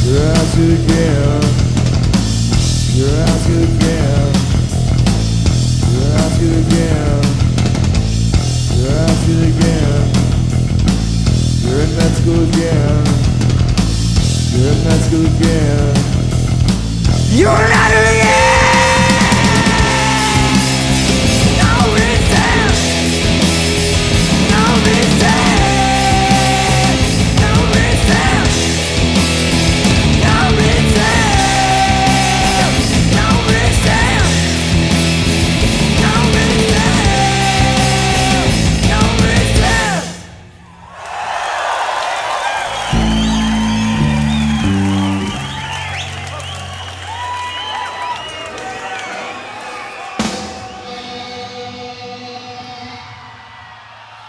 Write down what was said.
You're ask it again. You're ask it again. You're ask it again. You're ask it again. You're in med school again. You're in med school again. You're not again.